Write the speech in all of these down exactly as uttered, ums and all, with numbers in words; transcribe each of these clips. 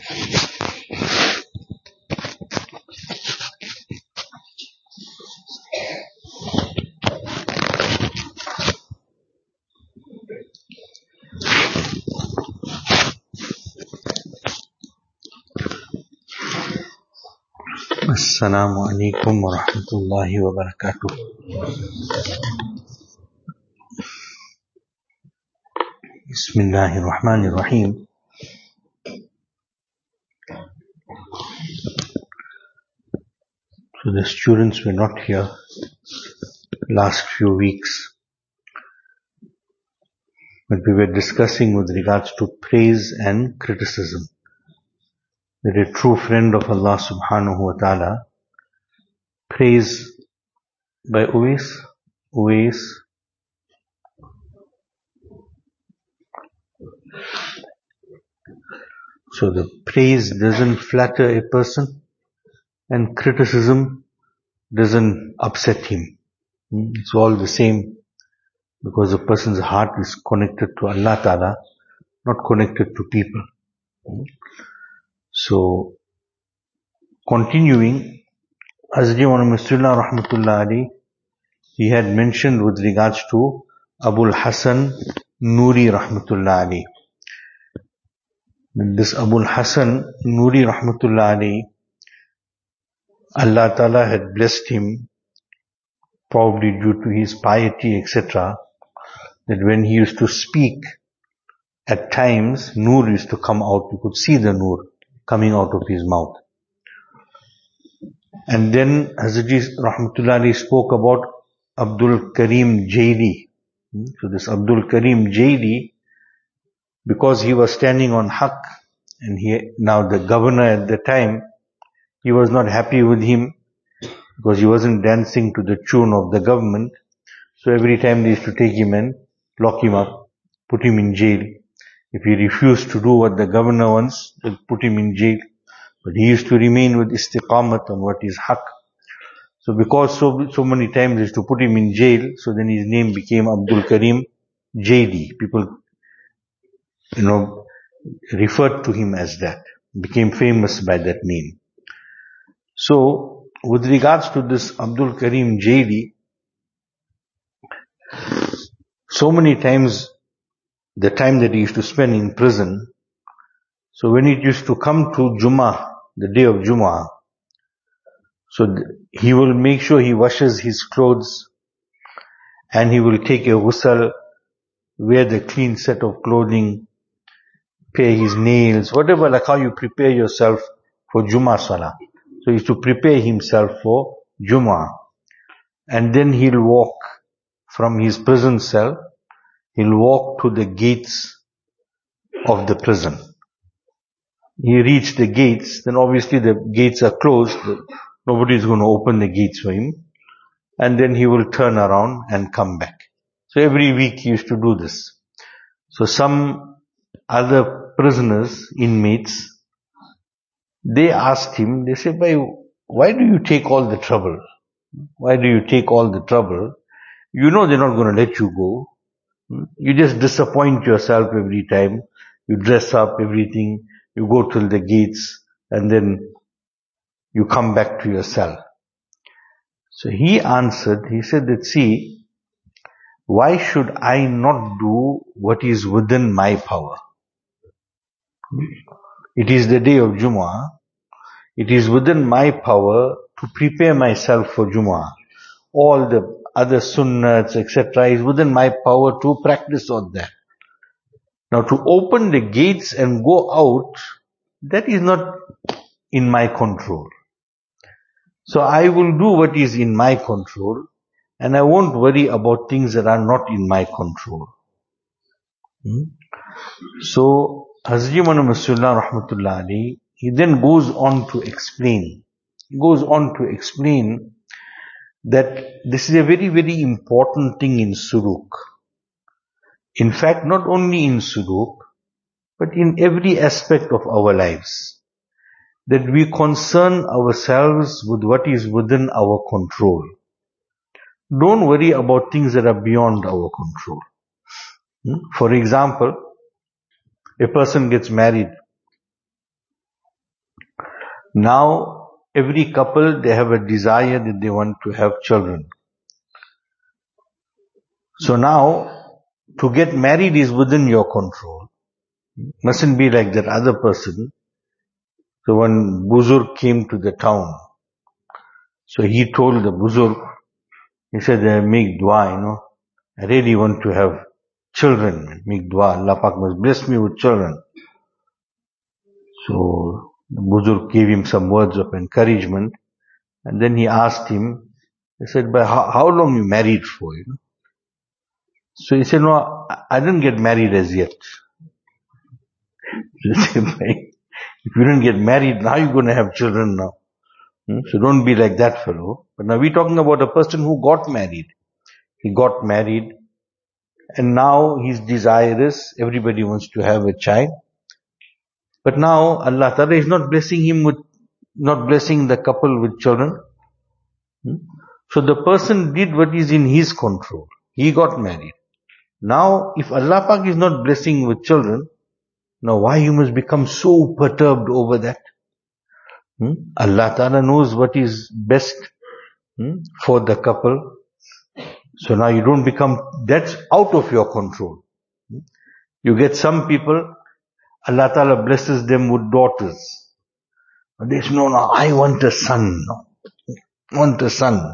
Assalamu alaikum wa rahmatullahi wa barakatuh. Bismillahir Rahmanir Rahim. So the students were not here last few weeks, but we were discussing with regards to praise and criticism. That a true friend of Allah subhanahu wa ta'ala, praise by Uwais, Uwais, so the praise doesn't flatter a person and criticism doesn't upset him. It's all the same because a person's heart is connected to Allah Ta'ala, not connected to people. So, continuing, Hazrat Maulana Masrullah Rahmatullah Ali, he had mentioned with regards to Abul Hasan Nuri Rahmatullah Ali. This Abul Hasan Nuri Rahmatullah Ali, Allah Ta'ala had blessed him, probably due to his piety, et cetera, that when he used to speak, at times, Noor used to come out. You could see the Noor coming out of his mouth. And then Hazrat Rahmatullah Ali spoke about Abdul Karim Jaili. So this Abdul Karim Jaili, because he was standing on Haqq, and he, now the governor at the time, he was not happy with him, because he wasn't dancing to the tune of the government. So every time they used to take him and lock him up, put him in jail. If he refused to do what the governor wants, they'll put him in jail. But he used to remain with istiqamat on what is haqq. So because so, so many times they used to put him in jail, so then his name became Abdul Karim Jaili. People, you know, referred to him as that. Became famous by that name. So, with regards to this Abdul Karim Jaili, so many times, the time that he used to spend in prison, so when it used to come to Jummah, the day of Jummah, so th- he will make sure he washes his clothes, and he will take a ghusl, wear the clean set of clothing, pay his nails, whatever, like how you prepare yourself for Jummah Salah. So he used to prepare himself for Jummah. And then he'll walk from his prison cell, he'll walk to the gates of the prison. He reached the gates, then obviously the gates are closed, nobody is going to open the gates for him. And then he will turn around and come back. So every week he used to do this. So some other prisoners, inmates, they asked him, they said, why do you take all the trouble? Why do you take all the trouble? You know they're not going to let you go. You just disappoint yourself every time. You dress up everything. You go till the gates and then you come back to your cell. So he answered, he said that, see, why should I not do what is within my power? It is the day of Jummah. It is within my power to prepare myself for Jummah. All the other sunnats, et cetera is within my power to practice on that. Now to open the gates and go out, that is not in my control. So I will do what is in my control, and I won't worry about things that are not in my control. Hmm? So Hazrat Maulana Masrullah Rahmatullah Ali, he then goes on to explain, he goes on to explain that this is a very, very important thing in suluk. In fact, not only in suluk, but in every aspect of our lives, that we concern ourselves with what is within our control. Don't worry about things that are beyond our control. For example, a person gets married, Now, every couple, they have a desire that they want to have children. So now, to get married is within your control. Mustn't be like that other person. So when Buzurg came to the town, so he told the Buzurg, he said, make dua, you know, I really want to have children, make dua, Allah Pak must bless me with children. So the Buzurg gave him some words of encouragement, and then he asked him, he said, but how, how long you married for, you know? So he said, no, I didn't get married as yet. If you didn't get married, now you're going to have children now. Hmm? So don't be like that fellow. But now we're talking about a person who got married. He got married, and now his desire is, everybody wants to have a child. But now Allah Ta'ala is not blessing him with, not blessing the couple with children. Hmm? So the person did what is in his control. He got married. Now, if Allah Pak is not blessing with children, now why you must become so perturbed over that? Hmm? Allah Ta'ala knows what is best hmm, for the couple. So now you don't become, that's out of your control. Hmm? You get some people, Allah Ta'ala blesses them with daughters. They say, no, no, I want a son. No. I want a son.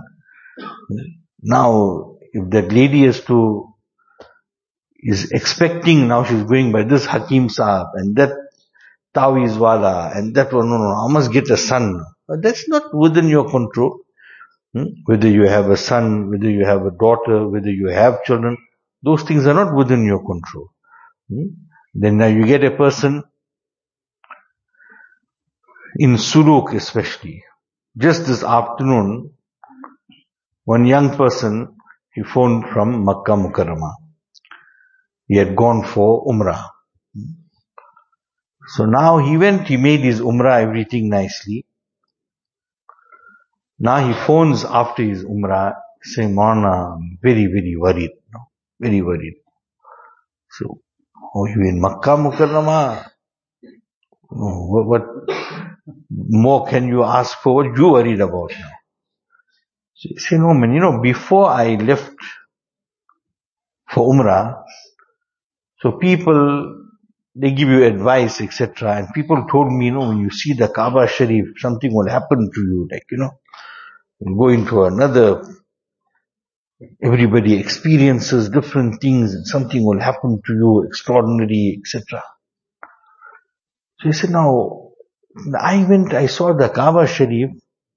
Now, if that lady has to is expecting, now she's going by this Hakim Saab and that Tawiz Wala and that one, no, no, I must get a son. But that's not within your control. Hmm? Whether you have a son, whether you have a daughter, whether you have children, those things are not within your control. Hmm? Then now you get a person, in Suluk especially, just this afternoon, one young person, he phoned from Makkah Mukarramah. He had gone for Umrah. So now he went, he made his Umrah, everything nicely. Now he phones after his Umrah, saying, Maulana, I'm very, very worried. No? Very worried. So, oh, you in Makkah Mukarramah? Oh, what, what more can you ask for? What you worried about now? So he said, no man, you know, before I left for Umrah, so people, they give you advice, et cetera. And people told me, you know, when you see the Kaaba Sharif, something will happen to you, like, you know, you'll go into another, everybody experiences different things and something will happen to you, extraordinary, et cetera. So he said, now, I went, I saw the Kaaba Sharif,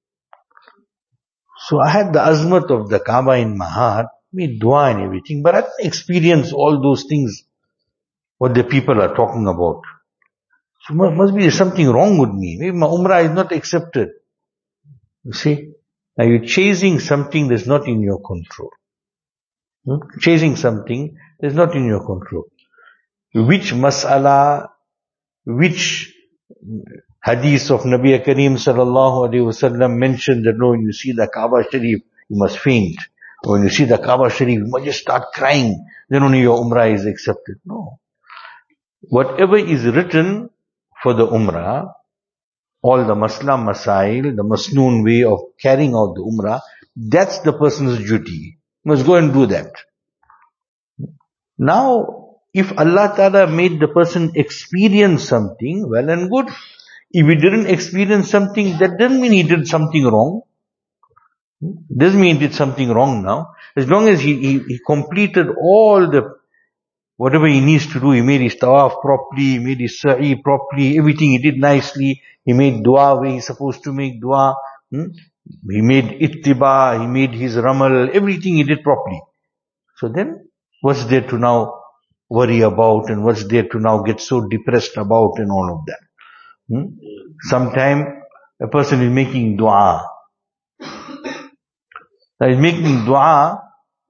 so I had the azmat of the Kaaba in my heart, made dua and everything, but I didn't experience all those things what the people are talking about. So must be something wrong with me. Maybe my Umrah is not accepted. You see? Now you're chasing something that's not in your control. Hmm? Chasing something that's not in your control. Which mas'ala, which hadith of Nabi Kareem sallallahu alayhi wasallam mentioned that no, when you see the Kaaba Sharif, you must faint. Or when you see the Kaaba Sharif, you must just start crying. Then only your Umrah is accepted. No. Whatever is written for the Umrah, all the masla masail, the masnoon way of carrying out the Umrah, that's the person's duty. He must go and do that. Now, if Allah Ta'ala made the person experience something, well and good. If he didn't experience something, that doesn't mean he did something wrong. Doesn't mean he did something wrong now. As long as he, he, he completed all the whatever he needs to do, he made his tawaf properly, he made his sa'i properly, everything he did nicely, he made dua where he's supposed to make dua, hmm? he made ittiba, he made his ramal, everything he did properly. So then, what's there to now worry about and what's there to now get so depressed about and all of that? Hmm? Sometime a person is making dua. Now he's making dua.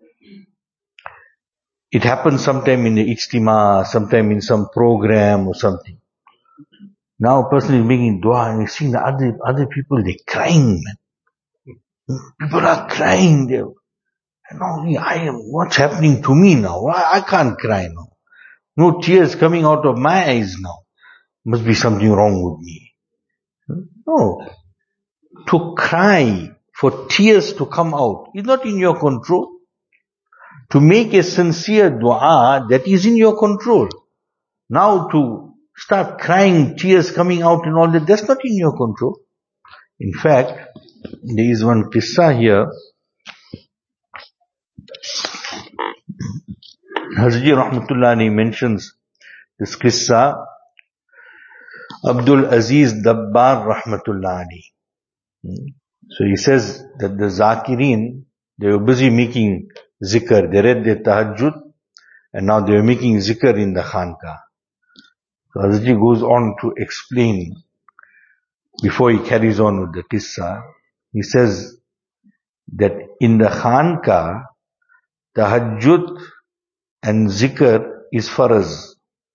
It happens sometime in the ijtima, sometime in some program or something. Now a person is making dua and he's seeing the other, other people, they're crying, man. People are crying. They're, no, I am, what's happening to me now? I, I can't cry now. No tears coming out of my eyes now. Must be something wrong with me. No. To cry, for tears to come out, is not in your control. To make a sincere dua, that is in your control. Now to start crying, tears coming out and all that, that's not in your control. In fact, there is one qissa here. Hazji Rahmatullah mentions this qissa. Abdul Aziz Dabbar Rahmatullah. So he says that the Zakirin, they were busy making zikr. They read their tahajjud and now they were making zikr in the khanka. So Hazji goes on to explain, before he carries on with the qissa, he says that in the khanka, tahajjud and zikr is faraz.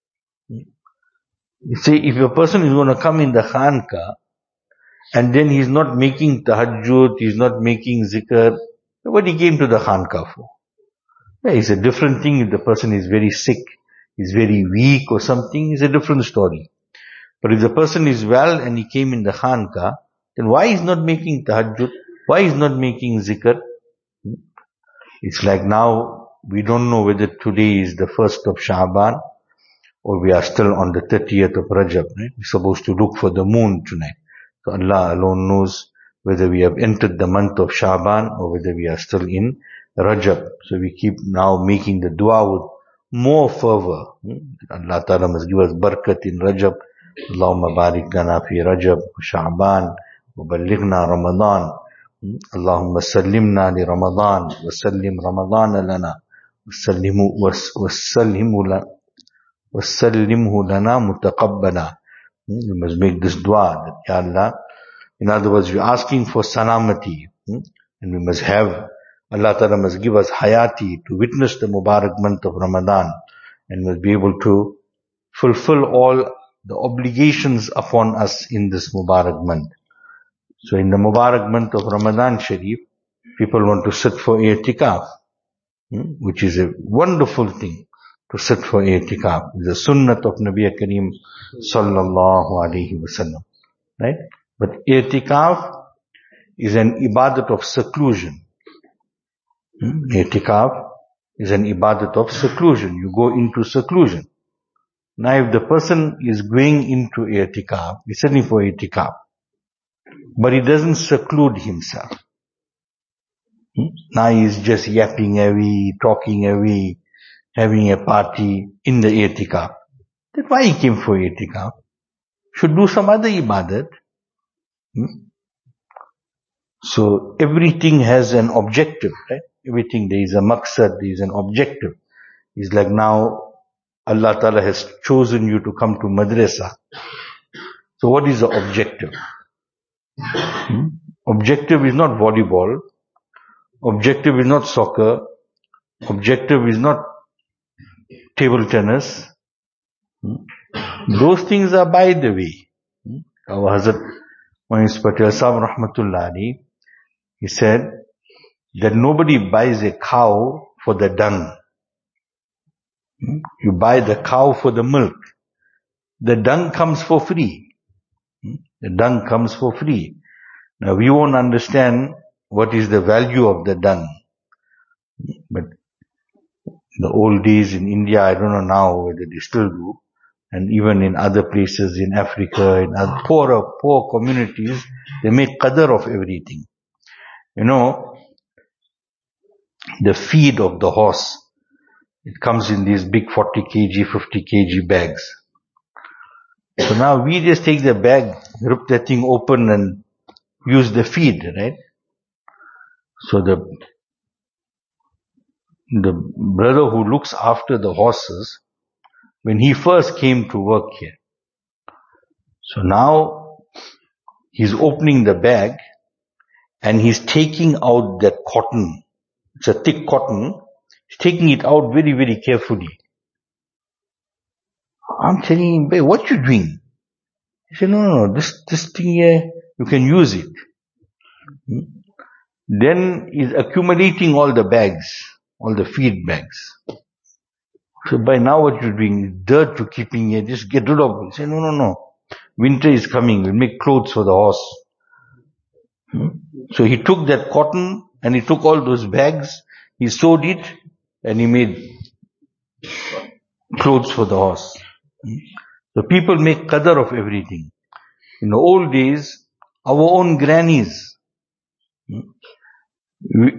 You see, if a person is going to come in the khanka and then he's not making tahajjud, he's not making zikr, what he came to the khanka for? Yeah, it's a different thing if the person is very sick, is very weak or something, it's a different story. But if the person is well and he came in the khanka, then why is not making tahajjud? Why is not making zikr? It's like now, we don't know whether today is the first of Sha'ban or we are still on the thirtieth of Rajab, right? We're supposed to look for the moon tonight. So Allah alone knows whether we have entered the month of Sha'ban or whether we are still in Rajab. So we keep now making the dua with more fervor. Allah Ta'ala must give us barakat in Rajab. Allahumma barik lana fi Rajab wa Sha'ban wa ballighna Ramadan. Allahumma sallimna li Ramadan wa sallim Ramadan lana wa sallimu wa sallimu lana wa sallimhu lana mutaqabbala. You must make this dua that, Ya Allah, in other words, we're asking for salamati, and we must have, Allah Ta'ala must give us hayati to witness the Mubarak month of Ramadan, and must be able to fulfill all the obligations upon us in this Mubarak month. So in the Mubarak month of Ramadan Sharif, people want to sit for i'tikaf, which is a wonderful thing, to sit for i'tikaf. It's the sunnat of Nabi Kareem sallallahu alayhi wasallam, right? But i'tikaf is an ibadat of seclusion. I'tikaf is an ibadat of seclusion. You go into seclusion. Now if the person is going into i'tikaf, he's sitting for i'tikaf, but he doesn't seclude himself. Now he's just yapping away, talking away, having a party in the i'tikaf. That's why he came for i'tikaf. Should do some other ibadat. Hmm? So everything has an objective, right? Everything, there is a maqsad, there is an objective. It's like now Allah Ta'ala has chosen you to come to madrasa. So what is the objective? Hmm? Objective is not volleyball. Objective is not soccer. Objective is not table tennis. Hmm? Those things are by the way. Hmm? Our Hazrat Moiz Patel Sahib Rahmatullah Ali, he said that nobody buys a cow for the dung. Hmm? You buy the cow for the milk. The dung comes for free. Hmm? The dung comes for free. Now we won't understand what is the value of the dung. But the old days in India, I don't know now whether they still do, and even in other places in Africa, in other poorer, poor communities, they make qadr of everything. You know, the feed of the horse, it comes in these big forty kilograms, fifty kilograms bags. So now we just take the bag, rip that thing open and use the feed, right? So the the brother who looks after the horses, when he first came to work here, so now he's opening the bag and he's taking out that cotton. It's a thick cotton. He's taking it out very, very carefully. I'm telling him, babe, what you doing? He said, no, no, no, this, this thing here, you can use it. Hmm? Then he's accumulating all the bags, all the feed bags. So by now what you're doing is dirt you're keeping here, just get rid of it. He said, no, no, no. winter is coming, we'll make clothes for the horse. Hmm? So he took that cotton and he took all those bags, he sewed it and he made clothes for the horse. Hmm? So people make qadar of everything. In the old days, our own grannies, hmm? we,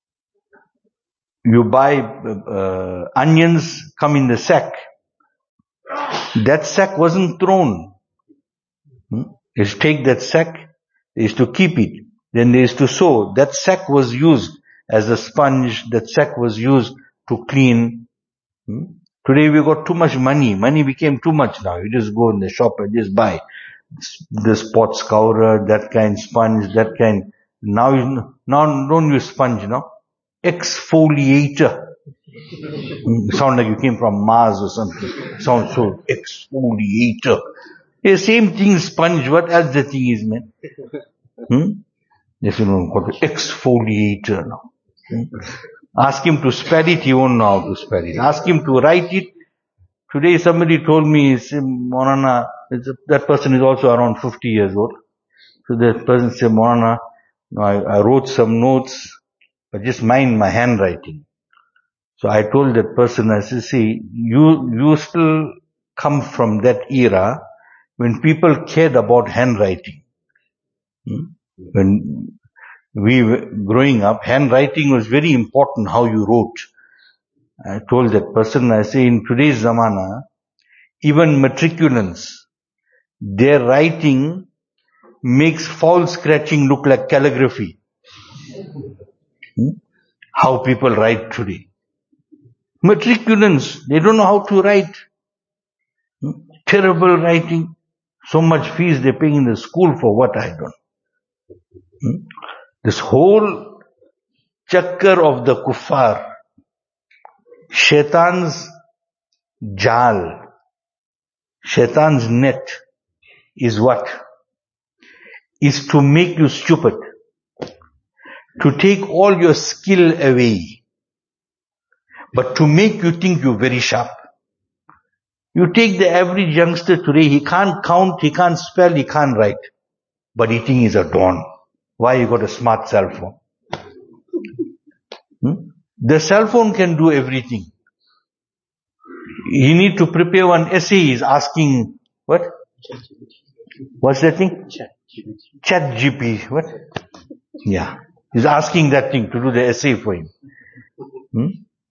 you buy uh, onions, come in the sack. That sack wasn't thrown. Hmm? They used to take that sack, they used to keep it. Then they used to sew. That sack was used as a sponge. That sack was used to clean. Hmm? Today we got too much money. Money became too much now. You just go in the shop and just buy this pot scourer, that kind sponge, that kind. Now you now don't use sponge, no? Exfoliator. Mm, sound like you came from Mars or something. Sounds so exfoliator. The same thing, sponge. What else the thing is, man? Hmm? Yes, you know, called exfoliator now. Hmm? Ask him to spell it, he won't know how to spell it. Ask him to write it. Today somebody told me, Maulana, that person is also around fifty years old. So that person said, Maulana, I, I wrote some notes, but just mind my handwriting. So I told that person, I said, see, you, you still come from that era when people cared about handwriting. Hmm? When we were growing up, handwriting was very important, how you wrote. I told that person, I say, in today's zamana, even matriculants, their writing makes foul scratching look like calligraphy. Hmm? How people write today. Matriculants, they don't know how to write. Hmm? Terrible writing. So much fees they're paying in the school for what I don't. Hmm? This whole chakkar of the kuffar, shaitan's jal, shaitan's net is what? Is to make you stupid. To take all your skill away. But to make you think you're very sharp. You take the average youngster today, he can't count, he can't spell, he can't write. But he thinks he's a don. Why? He got a smart cell phone. Hmm? The cell phone can do everything. He need to prepare one essay, he's asking, what? What's that thing? Chat G P. What? Yeah. He's asking that thing to do the essay for him. Hmm?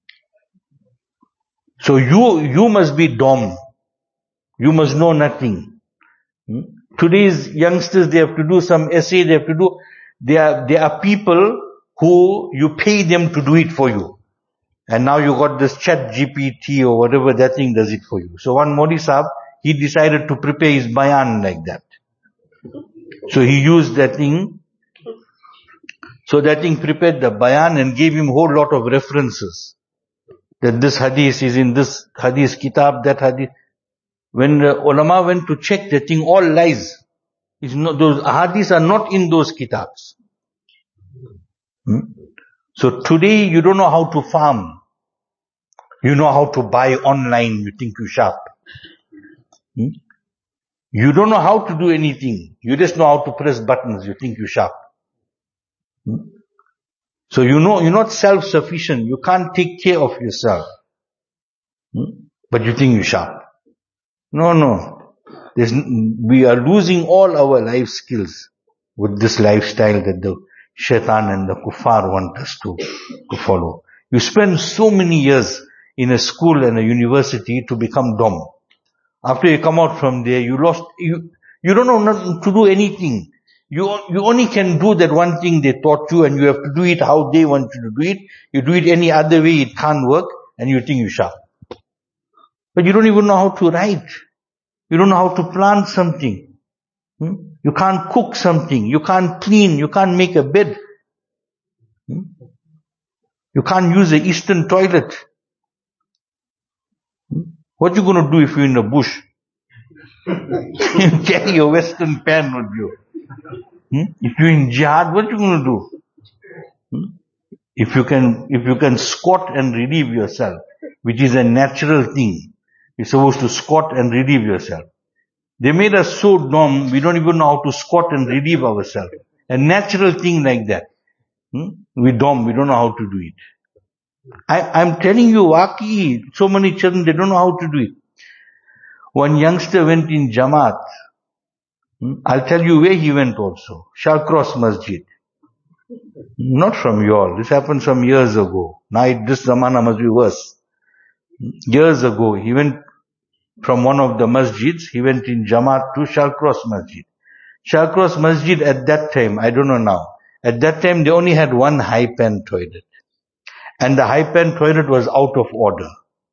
So you, you must be dumb. You must know nothing. Hmm? Today's youngsters, they have to do some essay, they have to do, there are, there are people who you pay them to do it for you. And now you got this Chat G P T or whatever, that thing does it for you. So one Modi Sahib, he decided to prepare his bayan like that. So he used that thing. So that thing prepared the bayan and gave him a whole lot of references. That this hadith is in this hadith kitab, that hadith. When the ulama went to check the thing, all lies. It's not, those hadiths are not in those kitabs. Hmm? So today you don't know how to farm. You know how to buy online, you think you're sharp. Hmm? You don't know how to do anything. You just know how to press buttons, you think you're sharp. Hmm? So you know, you're not self-sufficient. You can't take care of yourself. Hmm? But you think you're sharp. No, no. There's, we are losing all our life skills with this lifestyle that the shaitan and the kuffar want us to, to follow. You spend so many years in a school and a university to become dumb. After you come out from there, you lost, you, you don't know not to do anything. You, you only can do that one thing they taught you and you have to do it how they want you to do it. You do it any other way, it can't work and you think you're sharp. But you don't even know how to write. You don't know how to plant something. Hmm? You can't cook something. You can't clean. You can't make a bed. Hmm? You can't use an eastern toilet. Hmm? What you going to do if you're in the bush? You carry your western pan with you. Hmm? If you're in jihad, what you going to do? Hmm? If you can, if you can squat and relieve yourself, which is a natural thing, you're supposed to squat and relieve yourself. They made us so dumb, we don't even know how to squat and relieve ourselves. A natural thing like that. Hmm? We dumb, we don't know how to do it. I, I'm telling you, Waki, so many children, they don't know how to do it. One youngster went in Jamaat. Hmm? I'll tell you where he went also. Shalcross Masjid. Not from you all. This happened some years ago. Now it, this Zamana must be worse. Years ago, he went from one of the masjids, he went in Jamaat to Shalcross Masjid. Shalcross Masjid at that time, I don't know now, at that time they only had one high pan toilet. And the high pan toilet was out of order.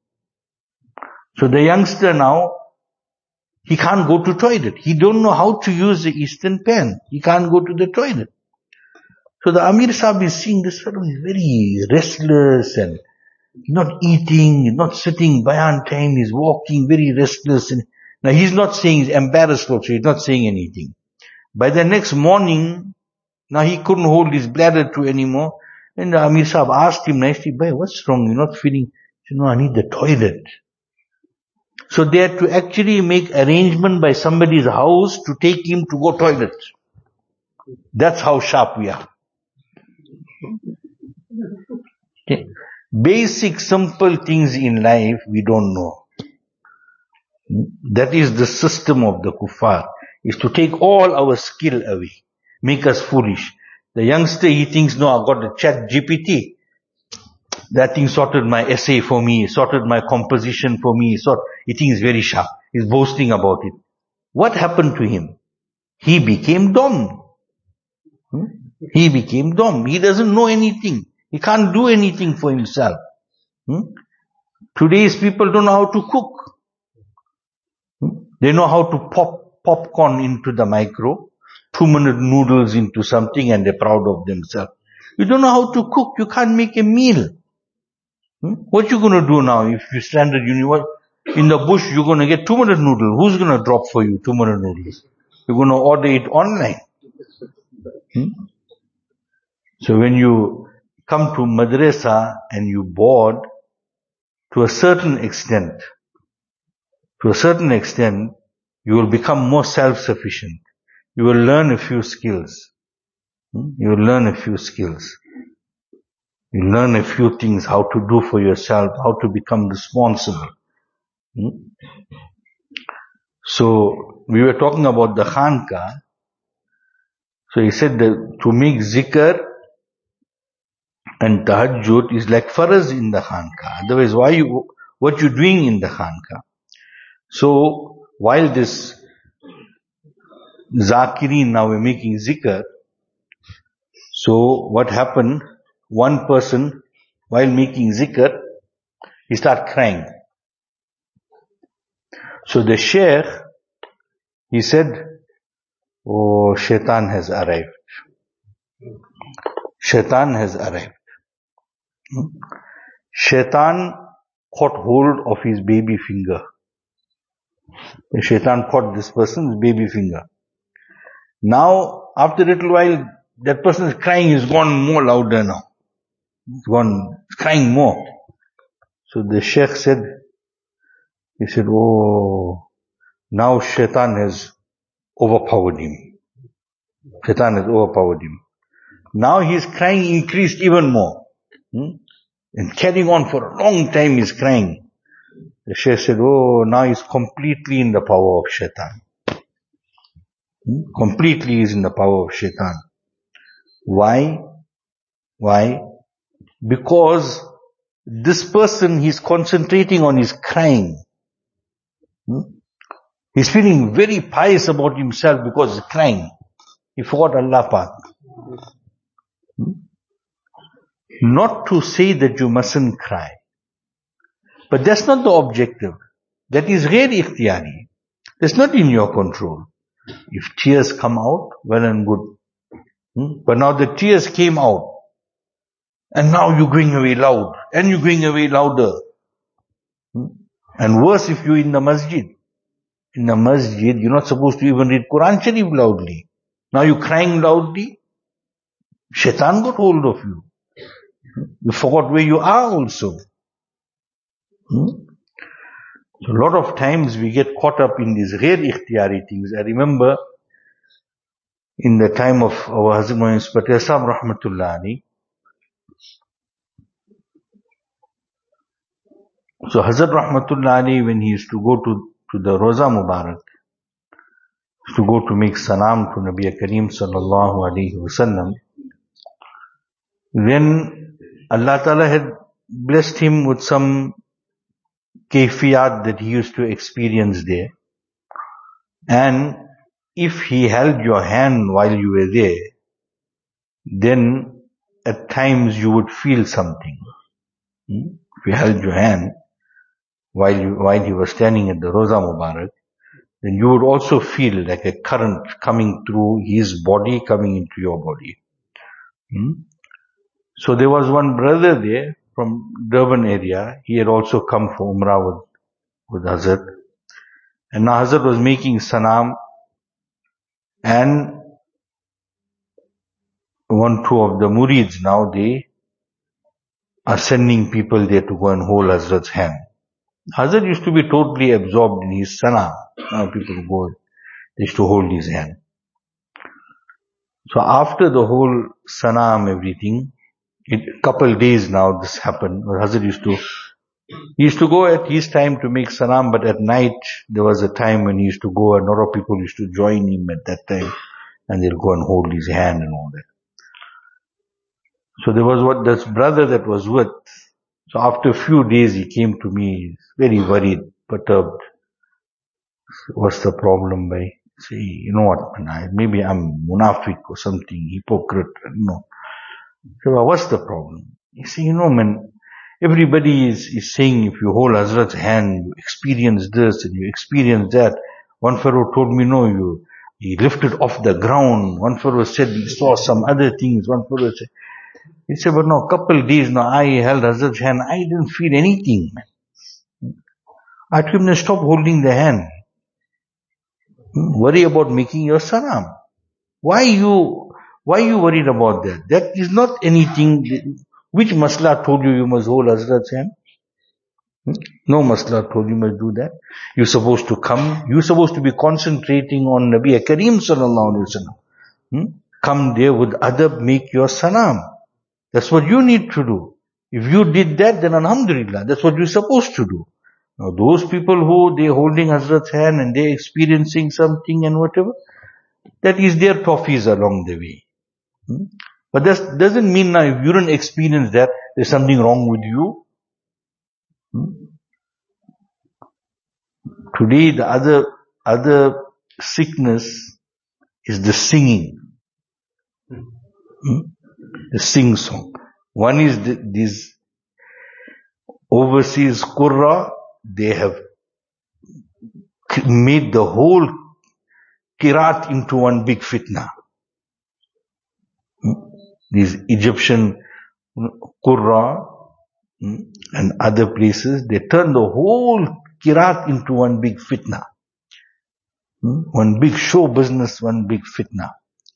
So the youngster now, he can't go to toilet. He don't know how to use the Eastern pan. He can't go to the toilet. So the Amir Sahib is seeing this fellow is very restless and not eating, not sitting bayan time, he's walking very restless. And now he's not saying, he's embarrassed also, he's not saying anything. By the next morning, now he couldn't hold his bladder to anymore. And the Amir Sahib asked him nicely, "Bhai, what's wrong? You're not feeling?" He said, "No, I need the toilet." So they had to actually make arrangement by somebody's house to take him to go toilet. That's how sharp we are. Okay. Basic, simple things in life we don't know. That is the system of the kuffar, is to take all our skill away, make us foolish. The youngster, he thinks, no, I've got the chat G P T. That thing sorted my essay for me, sorted my composition for me, sort. He thinks very sharp. He's boasting about it. What happened to him? He became dumb. Hmm? He became dumb. He doesn't know anything. He can't do anything for himself. Hmm? Today's people don't know how to cook. Hmm? They know how to pop popcorn into the micro, two minute noodles into something, and they're proud of themselves. You don't know how to cook. You can't make a meal. Hmm? What you going to do now if you stand at university? In the bush, you're going to get two minute noodle. Who's going to drop for you two minute noodles? You're going to order it online. Hmm? So when you come to madrasa and you board, to a certain extent, to a certain extent, you will become more self-sufficient. You will learn a few skills. Hmm? You will learn a few skills. You learn a few things, how to do for yourself, how to become responsible. Hmm? So, we were talking about the khanka. So he said that to make zikr and tahajjud is like faraz in the khanka. Otherwise, why you, what you doing in the khanka? So, while this zakirin now we're making zikr, so what happened, one person, while making zikr, he started crying. So the sheikh, he said, "Oh, shaitan has arrived. Shaitan has arrived." Shaitan caught hold of his baby finger. The shaitan caught this person's baby finger. Now, after a little while, that person is crying, is gone more louder now. He's gone, crying more. So the sheikh said, he said, "Oh, now shaitan has overpowered him. Shaitan has overpowered him. Now his crying increased even more. Hmm? And carrying on for a long time he's crying." The sheikh said, "Oh, now he's completely in the power of shaitan. Hmm? Completely is in the power of shaitan." Why? Why? Because this person, he's concentrating on his crying. Hmm? He's feeling very pious about himself because he's crying. He forgot Allah Pak. Hmm? Not to say that you mustn't cry. But that's not the objective. That is ghair ikhtiyari. That's not in your control. If tears come out, well and good. Hmm? But now the tears came out. And now you're going away loud. And you're going away louder. Hmm? And worse if you're in the masjid. In the masjid, you're not supposed to even read Quran Sharif loudly. Now you're crying loudly. Shaitan got hold of you. You forgot where you are also. Hmm? So a lot of times we get caught up in these ghair ikhtiyari things. I remember in the time of our Hazrat Moin Patel Sahib Rahmatullah Ali. So Hazrat Rahmatullah Ali, when he used to go to, to the Roza Mubarak, to go to make salam to Nabi Kareem sallallahu alayhi wasallam, then Allah Ta'ala had blessed him with some kayfiyat that he used to experience there. And if he held your hand while you were there, then at times you would feel something. Hmm? If he held your hand while you, while he was standing at the Roza Mubarak, then you would also feel like a current coming through his body, coming into your body. Hmm? So there was one brother there from Durban area. He had also come for Umrah with, with Hazrat. And now Hazrat was making salam, and one, two of the murids now, they are sending people there to go and hold Hazrat's hand. Hazrat used to be totally absorbed in his salam. Now people go, they used to hold his hand. So after the whole salam, everything, a couple days now this happened. Hazrat used to, he used to go at his time to make salam, but at night there was a time when he used to go, and a lot of people used to join him at that time, and they'll go and hold his hand and all that. So there was what this brother that was with. So after a few days he came to me, very worried, perturbed. So what's the problem, bhai? Say, you know what, man, I, maybe I'm munafiq or something, hypocrite, you know. So what's the problem? He said, you know, man, everybody is, is saying if you hold Hazrat's hand, you experience this and you experience that. One fellow told me, no, you, he lifted off the ground. One fellow said he saw some other things. One fellow said, he said, but no, couple days now, I held Hazrat's hand, I didn't feel anything, man. I told him, stop holding the hand. Worry about making your salam. Why you, why you worried about that? That is not anything. Which masla told you you must hold Hazrat's hand? No masla told you must do that. You're supposed to come, you're supposed to be concentrating on Nabi Kareem sallallahu alaihi wasallam. Come there with adab, make your salam. That's what you need to do. If you did that, then alhamdulillah, that's what you're supposed to do. Now those people who they're holding Hazrat's hand and they're experiencing something and whatever, that is their tawfiz along the way. Hmm? But that doesn't mean now if you don't experience that, there's something wrong with you. Hmm? Today the other, other sickness is the singing. Hmm? The sing song. One is the, these overseas qurra, they have made the whole Kirat into one big fitna. These Egyptian Qurra and other places, they turn the whole Kirat into one big fitna. One big show business, one big fitna.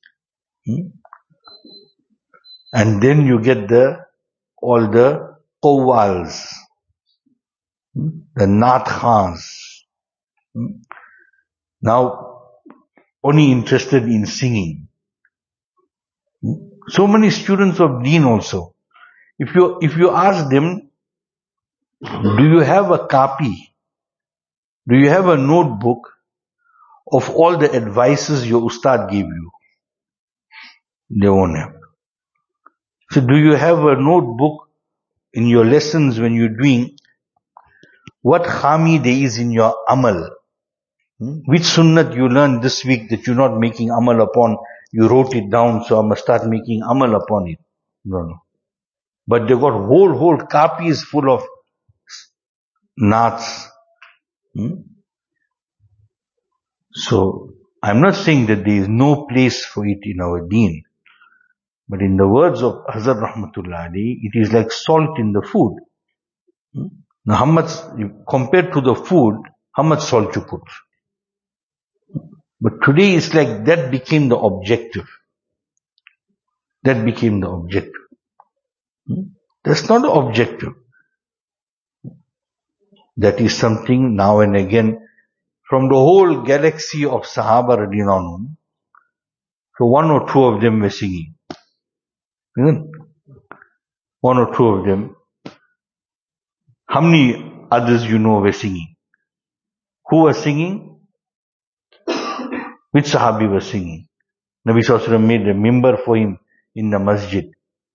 And then you get the, all the Qawwals, the Naat Khans. Now, only interested in singing. So many students of Deen also. If you, if you ask them, do you have a copy? Do you have a notebook of all the advices your Ustad gave you? They won't have. So do you have a notebook in your lessons when you're doing what khami there is in your amal? Hmm? Which sunnat you learned this week that you're not making amal upon? You wrote it down, so I must start making amal upon it. No, no. But they got whole, whole copies full of naats. Hmm? So, I'm not saying that there is no place for it in our deen. But in the words of Hazrat Rahmatullah Ali, it is like salt in the food. Hmm? Now how much, compared to the food, how much salt you put? But today it's like that became the objective. That became the objective. Hmm? That's not the objective. That is something now and again from the whole galaxy of Sahaba radiallahu anhum. So one or two of them were singing. One or two of them. How many others you know were singing? Who was singing? Which Sahabi was singing? Nabi Sallallahu Alaihi Wasallam made a mimbar for him in the masjid.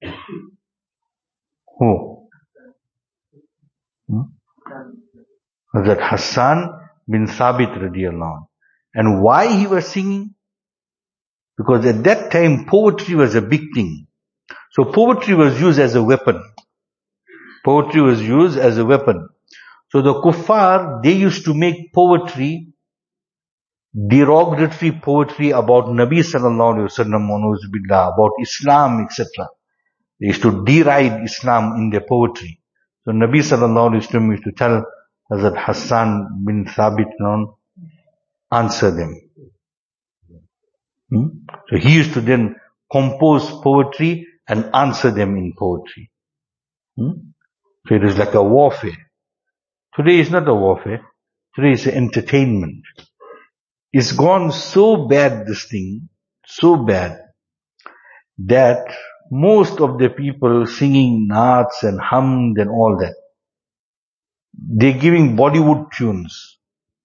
Who? Hmm? That Hassan bin Thabit radiallahu anhu. And why he was singing? Because at that time poetry was a big thing. So poetry was used as a weapon. Poetry was used as a weapon. So the kuffar, they used to make poetry, derogatory poetry about Nabi sallallahu alaihi wasallam, about Islam, et cetera. They used to deride Islam in their poetry. So Nabi sallallahu alaihi wasallam used to tell Hazrat Hassan bin Thabit, answer them. Hmm? So he used to then compose poetry and answer them in poetry. Hmm? So it is like a warfare. Today is not a warfare. Today is an entertainment. It's gone so bad, this thing, so bad, that most of the people singing naats and hamd and all that, they're giving Bollywood tunes.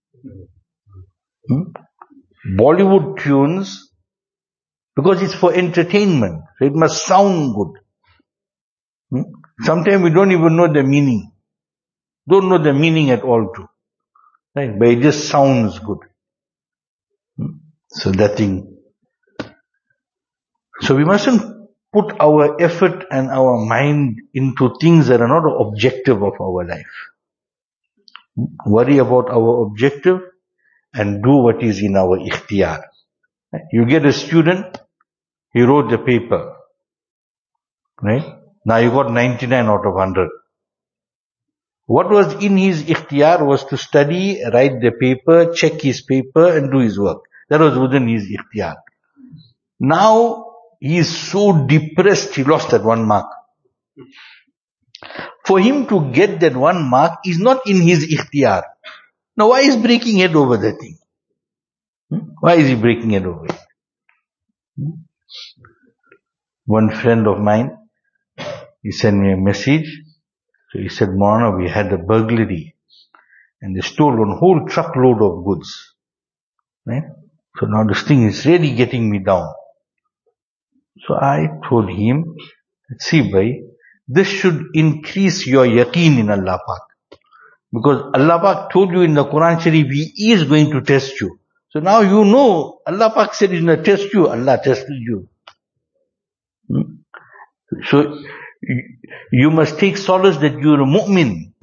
Hmm? Bollywood tunes, because it's for entertainment, so it must sound good. Hmm? Sometimes we don't even know the meaning. Don't know the meaning at all too. Right? But it just sounds good. Hmm? So that thing. So we mustn't put our effort and our mind into things that are not the objective of our life. Hmm? Worry about our objective and do what is in our ikhtiyar. Right? You get a student, he wrote the paper. Right? Now you got ninety-nine out of one hundred. What was in his ikhtiyar was to study, write the paper, check his paper and do his work. That was within his ikhtiyar. Now he is so depressed, he lost that one mark. For him to get that one mark is not in his ikhtiyar. Now why is he breaking head over that thing? Hmm? Why is he breaking head over it? Hmm? One friend of mine, he sent me a message. So he said, Maulana, we had a burglary and they stole one whole truckload of goods. Right? So now this thing is really getting me down. So I told him, see bhai, this should increase your yaqeen in Allah Pak. Because Allah Pak told you in the Quran Sharif, He is going to test you. So now you know, Allah Pak said He's going to test you, Allah tested you. Hmm? So, you must take solace that you are a mu'min.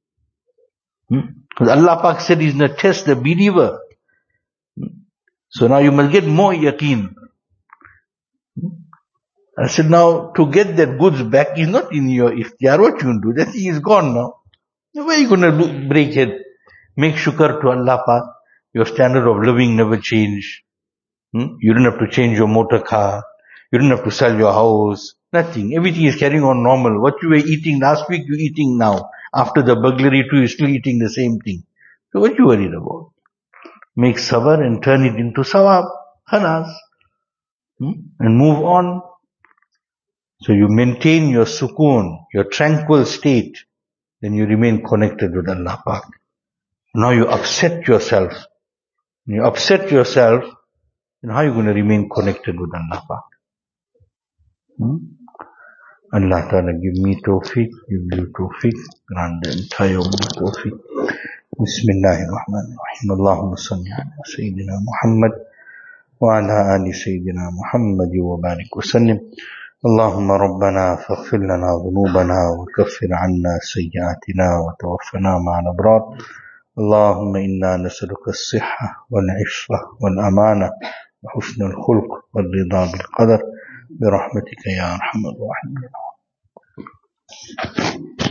Hmm? Because Allah Pak said He's going to test the believer. Hmm? So now you must get more yaqeen. Hmm? I said now, to get that goods back is not in your ikhtiyar. What you can do? That thing is gone now. Where are you going to do, break head? Make shukr to Allah Pak. Your standard of living never changed. Hmm? You don't have to change your motor car. You don't have to sell your house. Nothing. Everything is carrying on normal. What you were eating last week, you're eating now. After the burglary too, you're still eating the same thing. So what you worried about? Make sabr and turn it into sawab. Khalas. Hmm? And move on. So you maintain your sukoon, your tranquil state. Then you remain connected with Allah Pak. Now you upset yourself. When you upset yourself, then how are you going to remain connected with Allah Pak? Hmm? Allah Ta'ala give me tawfiq, give you tawfiq, grant the entire world tawfiq. Bismillahirrahmanirrahim. Allahumma salli ala Sayyidina Muhammad wa ala ali Sayyidina Muhammad wa barik wa sallim. Allahumma Rabbana faghfir lana dhunubana wa kaffir anna sayyiatina wa tawaffana ma'al abrar. Allahumma inna nas'aluka as-sihha wal 'iffa wal amana wa husn al-khulq wal rida bil qadar. برحمتك يا أرحم الراحمين.